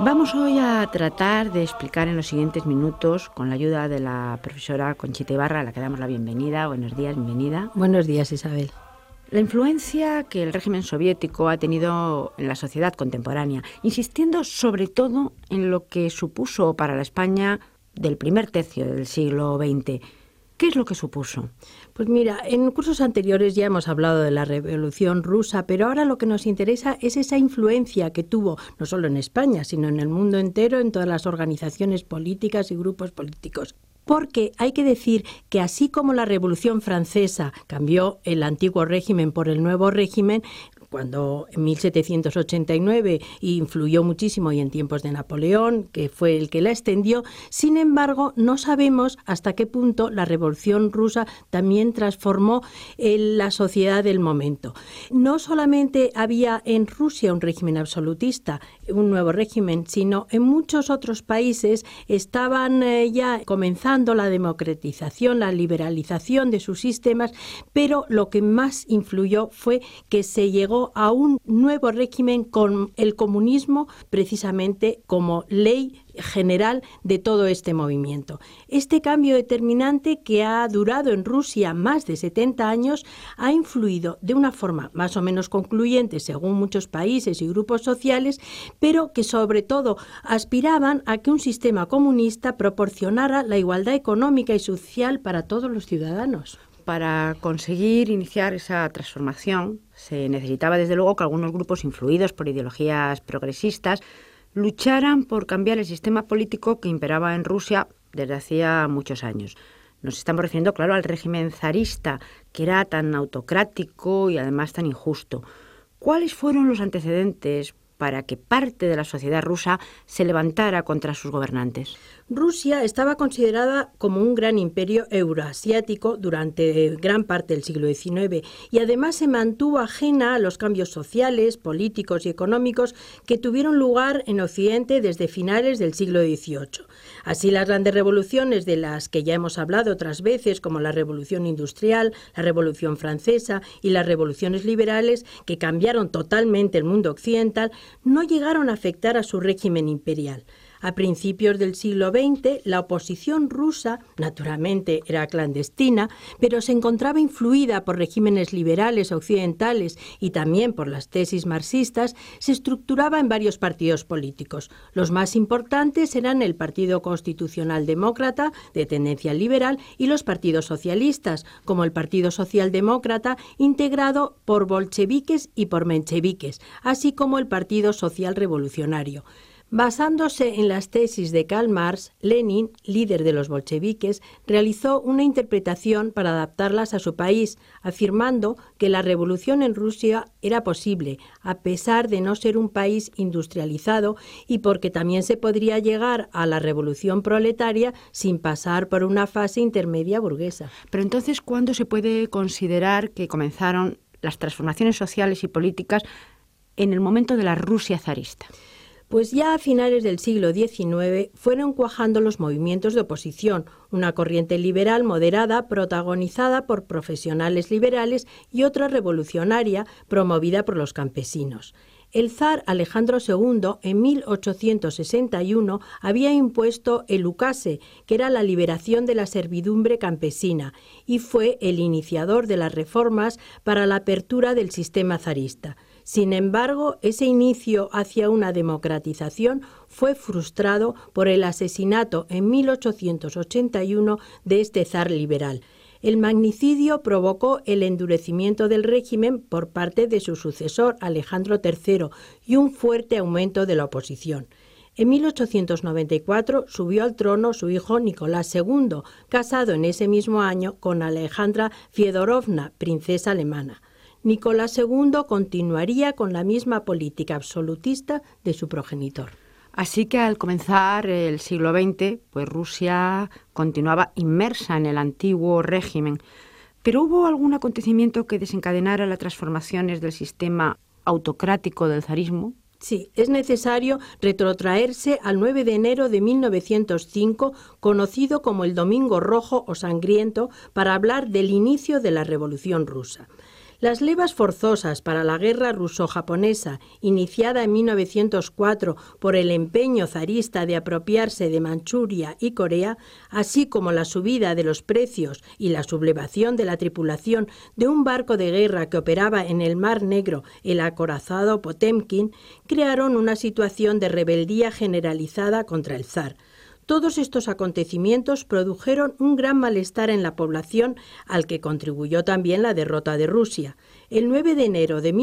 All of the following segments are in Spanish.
Vamos hoy a tratar de explicar en los siguientes minutos, con la ayuda de la profesora Conchita Ibarra, a la que damos la bienvenida. Buenos días, bienvenida. Buenos días, Isabel. La influencia que el régimen soviético ha tenido en la sociedad contemporánea, insistiendo sobre todo en lo que supuso para la España del primer tercio del siglo XX. ¿Qué es lo que supuso? Pues mira, en cursos anteriores ya hemos hablado de la Revolución Rusa, pero ahora lo que nos interesa es esa influencia que tuvo, no solo en España, sino en el mundo entero, en todas las organizaciones políticas y grupos políticos. Porque hay que decir que así como la Revolución Francesa cambió el antiguo régimen por el nuevo régimen, cuando en 1789 influyó muchísimo y en tiempos de Napoleón, que fue el que la extendió, sin embargo, no sabemos hasta qué punto la Revolución Rusa también transformó la sociedad del momento. No solamente había en Rusia un régimen absolutista, un nuevo régimen, sino en muchos otros países estaban ya comenzando la democratización, la liberalización de sus sistemas, pero lo que más influyó fue que se llegó a un nuevo régimen con el comunismo precisamente como ley general de todo este movimiento. Este cambio determinante, que ha durado en Rusia más de 70 años, ha influido de una forma más o menos concluyente según muchos países y grupos sociales, pero que sobre todo aspiraban a que un sistema comunista proporcionara la igualdad económica y social para todos los ciudadanos. Para conseguir iniciar esa transformación se necesitaba desde luego que algunos grupos influidos por ideologías progresistas lucharan por cambiar el sistema político que imperaba en Rusia desde hacía muchos años. Nos estamos refiriendo, claro, al régimen zarista, que era tan autocrático y además tan injusto. ¿Cuáles fueron los antecedentes para que parte de la sociedad rusa se levantara contra sus gobernantes? Rusia estaba considerada como un gran imperio euroasiático durante gran parte del siglo XIX y además se mantuvo ajena a los cambios sociales, políticos y económicos que tuvieron lugar en Occidente desde finales del siglo XVIII. Así, las grandes revoluciones de las que ya hemos hablado otras veces, como la Revolución Industrial, la Revolución Francesa y las revoluciones liberales, que cambiaron totalmente el mundo occidental, no llegaron a afectar a su régimen imperial. A principios del siglo XX, la oposición rusa, naturalmente era clandestina, pero se encontraba influida por regímenes liberales occidentales y también por las tesis marxistas, se estructuraba en varios partidos políticos. Los más importantes eran el Partido Constitucional Demócrata, de tendencia liberal, y los partidos socialistas, como el Partido Socialdemócrata, integrado por bolcheviques y por mencheviques, así como el Partido Social Revolucionario. Basándose en las tesis de Karl Marx, Lenin, líder de los bolcheviques, realizó una interpretación para adaptarlas a su país, afirmando que la revolución en Rusia era posible, a pesar de no ser un país industrializado y porque también se podría llegar a la revolución proletaria sin pasar por una fase intermedia burguesa. Pero entonces, ¿cuándo se puede considerar que comenzaron las transformaciones sociales y políticas en el momento de la Rusia zarista? Pues ya a finales del siglo XIX fueron cuajando los movimientos de oposición, una corriente liberal moderada protagonizada por profesionales liberales y otra revolucionaria promovida por los campesinos. El zar Alejandro II, en 1861, había impuesto el ukase, que era la liberación de la servidumbre campesina, y fue el iniciador de las reformas para la apertura del sistema zarista. Sin embargo, ese inicio hacia una democratización fue frustrado por el asesinato en 1881 de este zar liberal. El magnicidio provocó el endurecimiento del régimen por parte de su sucesor, Alejandro III, y un fuerte aumento de la oposición. En 1894 subió al trono su hijo Nicolás II, casado en ese mismo año con Alejandra Fiedorovna, princesa alemana. Nicolás II continuaría con la misma política absolutista de su progenitor. Así que al comenzar el siglo XX, pues Rusia continuaba inmersa en el antiguo régimen. ¿Pero hubo algún acontecimiento que desencadenara las transformaciones del sistema autocrático del zarismo? Sí, es necesario retrotraerse al 9 de enero de 1905, conocido como el Domingo Rojo o Sangriento, para hablar del inicio de la Revolución Rusa. Las levas forzosas para la guerra ruso-japonesa, iniciada en 1904 por el empeño zarista de apropiarse de Manchuria y Corea, así como la subida de los precios y la sublevación de la tripulación de un barco de guerra que operaba en el Mar Negro, el acorazado Potemkin, crearon una situación de rebeldía generalizada contra el zar. Todos estos acontecimientos produjeron un gran malestar en la población, al que contribuyó también la derrota de Rusia. El 9 de enero de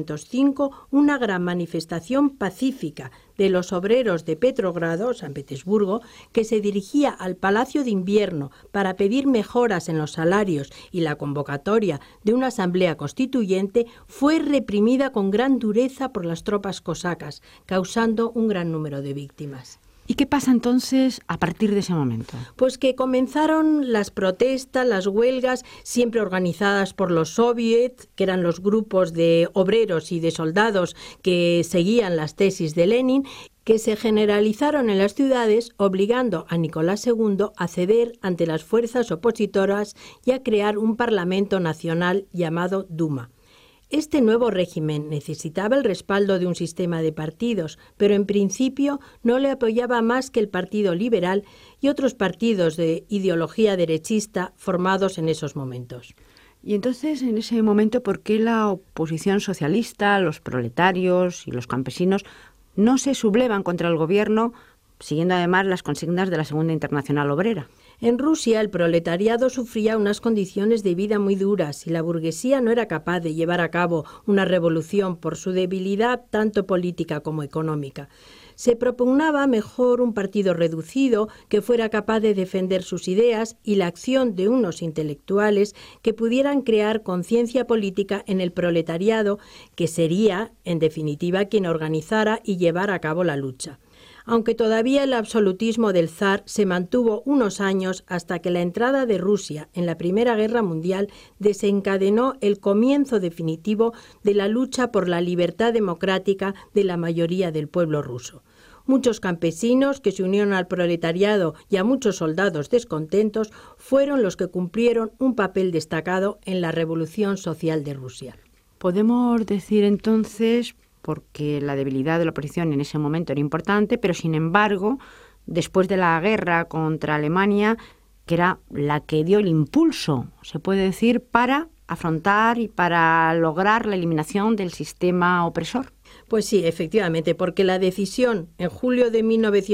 1905, una gran manifestación pacífica de los obreros de Petrogrado, San Petersburgo, que se dirigía al Palacio de Invierno para pedir mejoras en los salarios y la convocatoria de una asamblea constituyente, fue reprimida con gran dureza por las tropas cosacas, causando un gran número de víctimas. ¿Y qué pasa entonces a partir de ese momento? Pues que comenzaron las protestas, las huelgas, siempre organizadas por los soviets, que eran los grupos de obreros y de soldados que seguían las tesis de Lenin, que se generalizaron en las ciudades, obligando a Nicolás II a ceder ante las fuerzas opositoras y a crear un parlamento nacional llamado Duma. Este nuevo régimen necesitaba el respaldo de un sistema de partidos, pero en principio no le apoyaba más que el Partido Liberal y otros partidos de ideología derechista formados en esos momentos. Y entonces, en ese momento, ¿por qué la oposición socialista, los proletarios y los campesinos no se sublevan contra el gobierno, siguiendo además las consignas de la Segunda Internacional Obrera? En Rusia el proletariado sufría unas condiciones de vida muy duras y la burguesía no era capaz de llevar a cabo una revolución por su debilidad tanto política como económica. Se propugnaba mejor un partido reducido que fuera capaz de defender sus ideas y la acción de unos intelectuales que pudieran crear conciencia política en el proletariado, que sería, en definitiva, quien organizara y llevara a cabo la lucha. Aunque todavía el absolutismo del zar se mantuvo unos años hasta que la entrada de Rusia en la Primera Guerra Mundial desencadenó el comienzo definitivo de la lucha por la libertad democrática de la mayoría del pueblo ruso. Muchos campesinos que se unieron al proletariado y a muchos soldados descontentos fueron los que cumplieron un papel destacado en la revolución social de Rusia. Podemos decir entonces, porque la debilidad de la oposición en ese momento era importante, pero sin embargo, después de la guerra contra Alemania, que era la que dio el impulso, se puede decir, para afrontar y para lograr la eliminación del sistema opresor. Pues sí, efectivamente, porque la decisión en julio de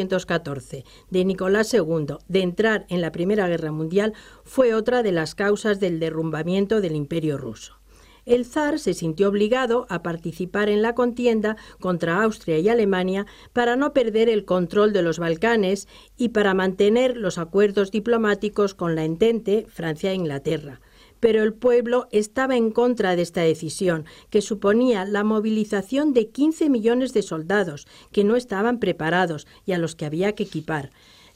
1914 de Nicolás II de entrar en la Primera Guerra Mundial fue otra de las causas del derrumbamiento del Imperio ruso. El zar se sintió obligado a participar en la contienda contra Austria y Alemania para no perder el control de los Balcanes y para mantener los acuerdos diplomáticos con la Entente, Francia e Inglaterra. Pero el pueblo estaba en contra de esta decisión, que suponía la movilización de 15 millones de soldados que no estaban preparados y a los que había que equipar.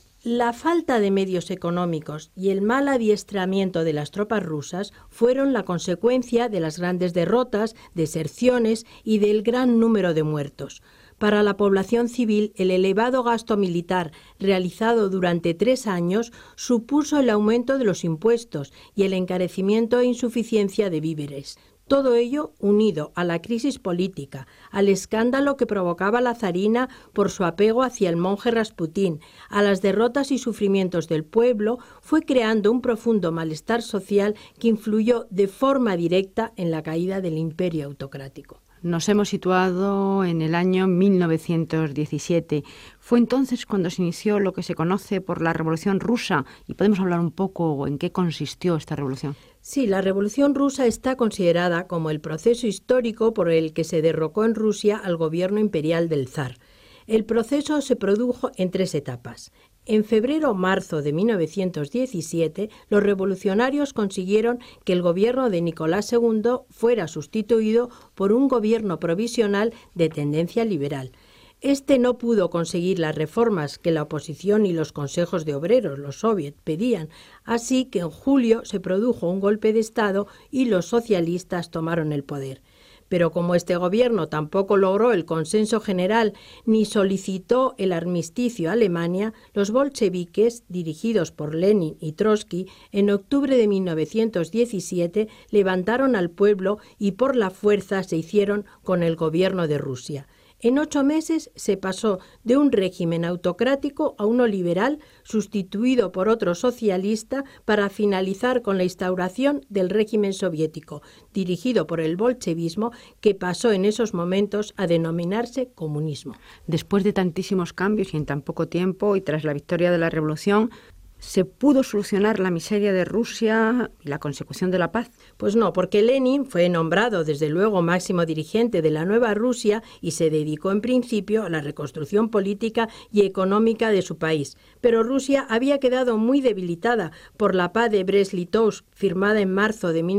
La falta de medios económicos y el mal adiestramiento de las tropas rusas fueron la consecuencia de las grandes derrotas, deserciones y del gran número de muertos. Para la población civil, el elevado gasto militar realizado durante 3 años supuso el aumento de los impuestos y el encarecimiento e insuficiencia de víveres. Todo ello unido a la crisis política, al escándalo que provocaba la zarina por su apego hacia el monje Rasputín, a las derrotas y sufrimientos del pueblo, fue creando un profundo malestar social que influyó de forma directa en la caída del imperio autocrático. Nos hemos situado en el año 1917. Fue entonces cuando se inició lo que se conoce por la Revolución Rusa, y podemos hablar un poco en qué consistió esta revolución. Sí, la Revolución Rusa está considerada como el proceso histórico por el que se derrocó en Rusia al gobierno imperial del zar. El proceso se produjo en 3 etapas. En febrero-marzo de 1917, los revolucionarios consiguieron que el gobierno de Nicolás II fuera sustituido por un gobierno provisional de tendencia liberal. Este no pudo conseguir las reformas que la oposición y los consejos de obreros, los soviets, pedían, así que en julio se produjo un golpe de Estado y los socialistas tomaron el poder. Pero como este gobierno tampoco logró el consenso general ni solicitó el armisticio a Alemania, los bolcheviques, dirigidos por Lenin y Trotsky, en octubre de 1917 levantaron al pueblo y por la fuerza se hicieron con el gobierno de Rusia. En 8 meses se pasó de un régimen autocrático a uno liberal, sustituido por otro socialista, para finalizar con la instauración del régimen soviético, dirigido por el bolchevismo, que pasó en esos momentos a denominarse comunismo. Después de tantísimos cambios y en tan poco tiempo, y tras la victoria de la revolución, ¿se pudo solucionar la miseria de Rusia y la consecución de la paz? Pues no, porque Lenin fue nombrado desde luego máximo dirigente de la nueva Rusia y se dedicó en principio a la reconstrucción política y económica de su país. Pero Rusia había quedado muy debilitada por la paz de Brest-Litovsk, firmada en marzo de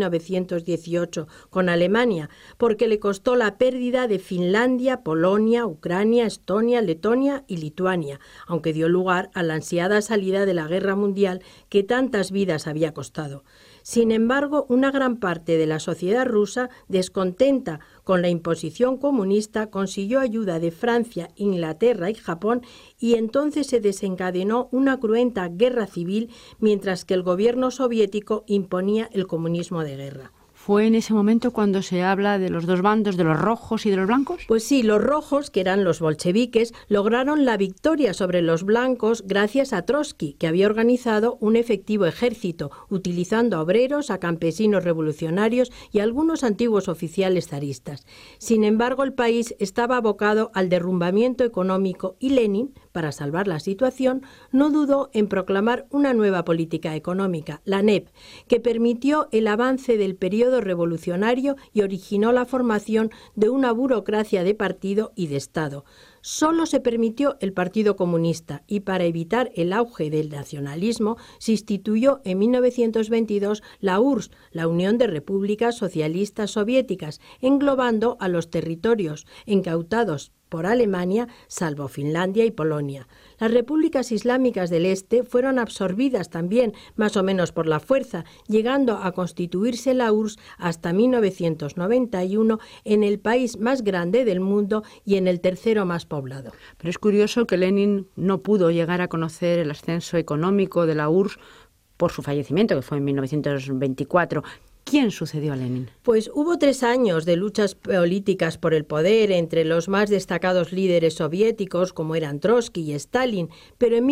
1918 con Alemania, porque le costó la pérdida de Finlandia, Polonia, Ucrania, Estonia, Letonia y Lituania, aunque dio lugar a la ansiada salida de la Guerra Mundial que tantas vidas había costado. Sin embargo, una gran parte de la sociedad rusa, descontenta con la imposición comunista, consiguió ayuda de Francia, Inglaterra y Japón, y entonces se desencadenó una cruenta guerra civil mientras que el gobierno soviético imponía el comunismo de guerra. ¿Fue en ese momento cuando se habla de los dos bandos, de los rojos y de los blancos? Pues sí, los rojos, que eran los bolcheviques, lograron la victoria sobre los blancos gracias a Trotsky, que había organizado un efectivo ejército, utilizando a obreros, a campesinos revolucionarios y a algunos antiguos oficiales zaristas. Sin embargo, el país estaba abocado al derrumbamiento económico y Lenin, para salvar la situación, no dudó en proclamar una nueva política económica, la NEP, que permitió el avance del periodo revolucionario y originó la formación de una burocracia de partido y de Estado. Solo se permitió el Partido Comunista y para evitar el auge del nacionalismo se instituyó en 1922 la URSS, la Unión de Repúblicas Socialistas Soviéticas, englobando a los territorios incautados por Alemania, salvo Finlandia y Polonia. Las repúblicas islámicas del Este fueron absorbidas también, más o menos por la fuerza, llegando a constituirse la URSS hasta 1991 en el país más grande del mundo y en el tercero más poblado. Pero es curioso que Lenin no pudo llegar a conocer el ascenso económico de la URSS por su fallecimiento, que fue en 1924. ¿Quién sucedió a Lenin? Pues hubo 3 años de luchas políticas por el poder entre los más destacados líderes soviéticos, como eran Trotsky y Stalin, pero en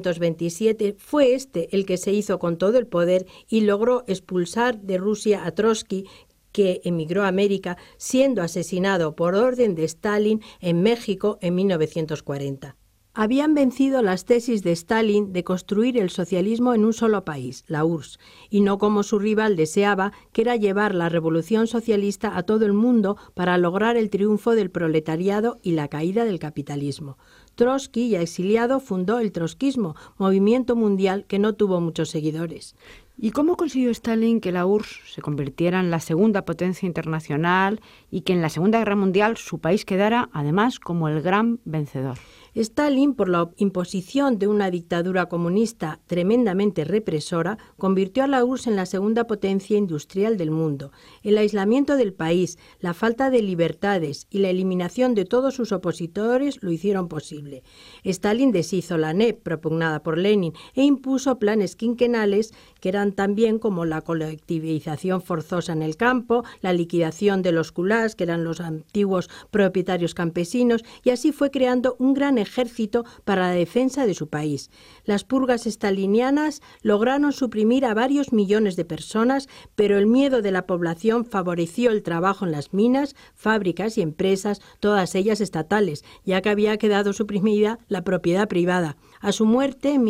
1927 fue este el que se hizo con todo el poder y logró expulsar de Rusia a Trotsky, que emigró a América, siendo asesinado por orden de Stalin en México en 1940. Habían vencido las tesis de Stalin de construir el socialismo en un solo país, la URSS, y no como su rival deseaba, que era llevar la revolución socialista a todo el mundo para lograr el triunfo del proletariado y la caída del capitalismo. Trotsky, ya exiliado, fundó el trotskismo, movimiento mundial que no tuvo muchos seguidores. ¿Y cómo consiguió Stalin que la URSS se convirtiera en la segunda potencia internacional y que en la Segunda Guerra Mundial su país quedara, además, como el gran vencedor? Stalin, por la imposición de una dictadura comunista tremendamente represora, convirtió a la URSS en la segunda potencia industrial del mundo. El aislamiento del país, la falta de libertades y la eliminación de todos sus opositores lo hicieron posible. Stalin deshizo la NEP propugnada por Lenin e impuso planes quinquenales que eran también como la colectivización forzosa en el campo, la liquidación de los kulaks, que eran los antiguos propietarios campesinos, y así fue creando un gran ejército para la defensa de su país. Las purgas stalinianas lograron suprimir a varios millones de personas, pero el miedo de la población favoreció el trabajo en las minas, fábricas y empresas, todas ellas estatales, ya que había quedado suprimida la propiedad privada. A su muerte, en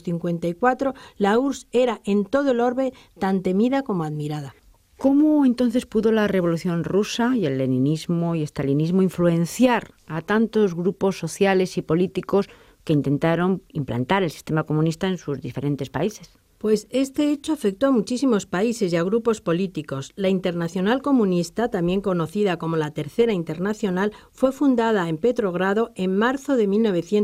1954, la URSS era en todo el orbe tan temida como admirada. ¿Cómo entonces pudo la Revolución Rusa y el leninismo y stalinismo influenciar a tantos grupos sociales y políticos que intentaron implantar el sistema comunista en sus diferentes países? Pues este hecho afectó a muchísimos países y a grupos políticos. La Internacional Comunista, también conocida como la Tercera Internacional, fue fundada en Petrogrado en marzo de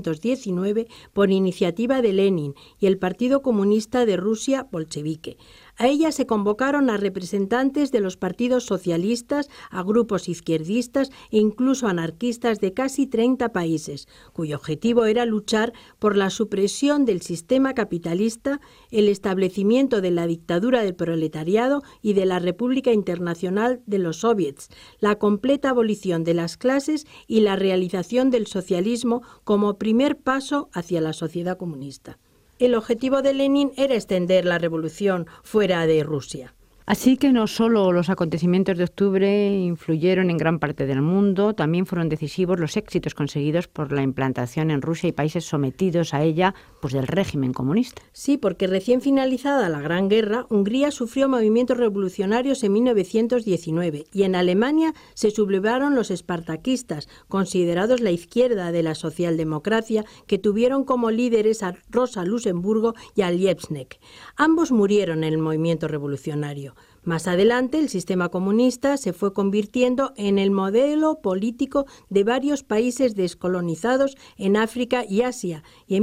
1919 por iniciativa de Lenin y el Partido Comunista de Rusia bolchevique. A ella se convocaron a representantes de los partidos socialistas, a grupos izquierdistas e incluso anarquistas de casi 30 países, cuyo objetivo era luchar por la supresión del sistema capitalista, el establecimiento de la dictadura del proletariado y de la República Internacional de los Soviets, la completa abolición de las clases y la realización del socialismo como primer paso hacia la sociedad comunista. El objetivo de Lenin era extender la revolución fuera de Rusia. Así que no solo los acontecimientos de octubre influyeron en gran parte del mundo, también fueron decisivos los éxitos conseguidos por la implantación en Rusia y países sometidos a ella pues del régimen comunista. Sí, porque recién finalizada la Gran Guerra, Hungría sufrió movimientos revolucionarios en 1919 y en Alemania se sublevaron los espartaquistas, considerados la izquierda de la socialdemocracia, que tuvieron como líderes a Rosa Luxemburgo y a Liebknecht. Ambos murieron en el movimiento revolucionario. Más adelante, el sistema comunista se fue convirtiendo en el modelo político de varios países descolonizados en África y Asia, y en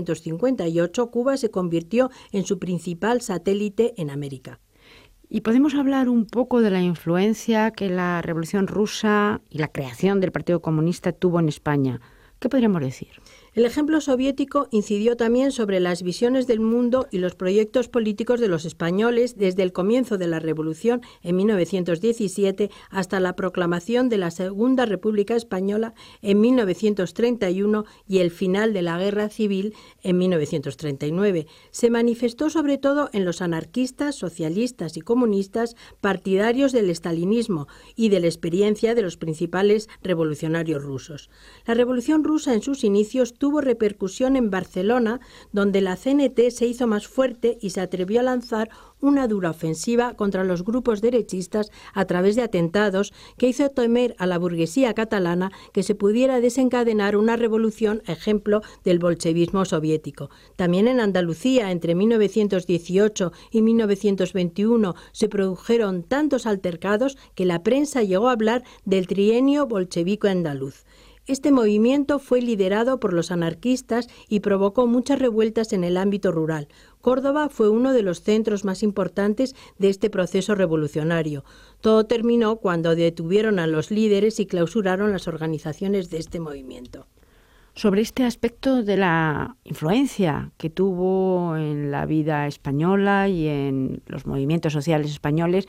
1958 Cuba se convirtió en su principal satélite en América. Y podemos hablar un poco de la influencia que la Revolución Rusa y la creación del Partido Comunista tuvo en España. ¿Qué podríamos decir? El ejemplo soviético incidió también sobre las visiones del mundo y los proyectos políticos de los españoles desde el comienzo de la Revolución en 1917 hasta la proclamación de la Segunda República Española en 1931 y el final de la Guerra Civil en 1939. Se manifestó sobre todo en los anarquistas, socialistas y comunistas partidarios del estalinismo y de la experiencia de los principales revolucionarios rusos. La Revolución Rusa en sus inicios tuvo repercusión en Barcelona, donde la CNT se hizo más fuerte y se atrevió a lanzar una dura ofensiva contra los grupos derechistas a través de atentados que hizo temer a la burguesía catalana que se pudiera desencadenar una revolución ejemplo del bolchevismo soviético. También en Andalucía, entre 1918 y 1921, se produjeron tantos altercados que la prensa llegó a hablar del trienio bolchevico andaluz. Este movimiento fue liderado por los anarquistas y provocó muchas revueltas en el ámbito rural. Córdoba fue uno de los centros más importantes de este proceso revolucionario. Todo terminó cuando detuvieron a los líderes y clausuraron las organizaciones de este movimiento. Sobre este aspecto de la influencia que tuvo en la vida española y en los movimientos sociales españoles,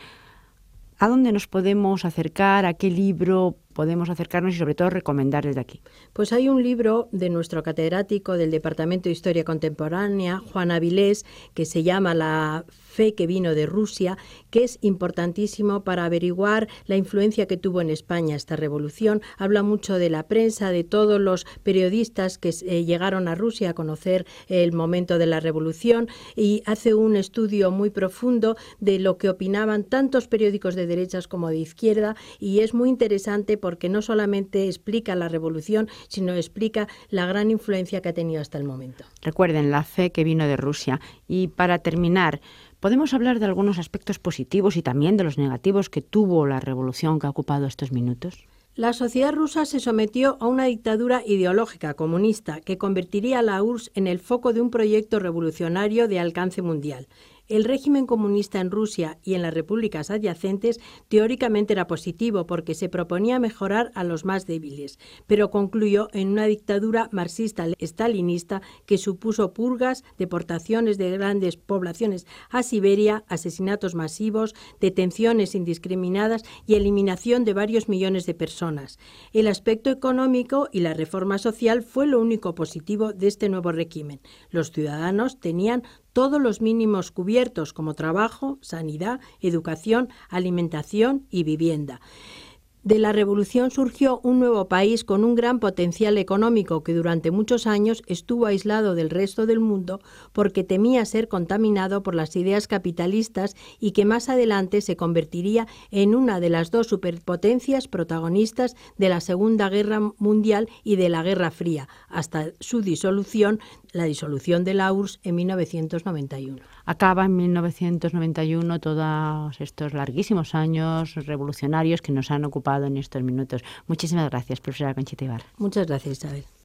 ¿a dónde nos podemos acercar? ¿A qué libro podemos acercarnos y sobre todo recomendar desde aquí? Pues hay un libro de nuestro catedrático del Departamento de Historia Contemporánea, Juan Avilés, que se llama La fe que vino de Rusia, que es importantísimo para averiguar la influencia que tuvo en España esta revolución. Habla mucho de la prensa, de todos los periodistas que llegaron a Rusia a conocer el momento de la revolución y hace un estudio muy profundo de lo que opinaban tantos periódicos de derechas como de izquierda y es muy interesante porque no solamente explica la revolución, sino explica la gran influencia que ha tenido hasta el momento. Recuerden, La fe que vino de Rusia. Y para terminar, ¿podemos hablar de algunos aspectos positivos y también de los negativos que tuvo la revolución que ha ocupado estos minutos? La sociedad rusa se sometió a una dictadura ideológica comunista que convertiría a la URSS en el foco de un proyecto revolucionario de alcance mundial. El régimen comunista en Rusia y en las repúblicas adyacentes teóricamente era positivo porque se proponía mejorar a los más débiles, pero concluyó en una dictadura marxista-estalinista que supuso purgas, deportaciones de grandes poblaciones a Siberia, asesinatos masivos, detenciones indiscriminadas y eliminación de varios millones de personas. El aspecto económico y la reforma social fue lo único positivo de este nuevo régimen. Los ciudadanos tenían todos los mínimos cubiertos como trabajo, sanidad, educación, alimentación y vivienda. De la revolución surgió un nuevo país con un gran potencial económico que durante muchos años estuvo aislado del resto del mundo porque temía ser contaminado por las ideas capitalistas y que más adelante se convertiría en una de las dos superpotencias protagonistas de la Segunda Guerra Mundial y de la Guerra Fría, hasta su disolución, la disolución de la URSS en 1991. Acaba en 1991 todos estos larguísimos años revolucionarios que nos han ocupado en estos minutos. Muchísimas gracias, profesora Conchita Ibarra. Muchas gracias, Isabel.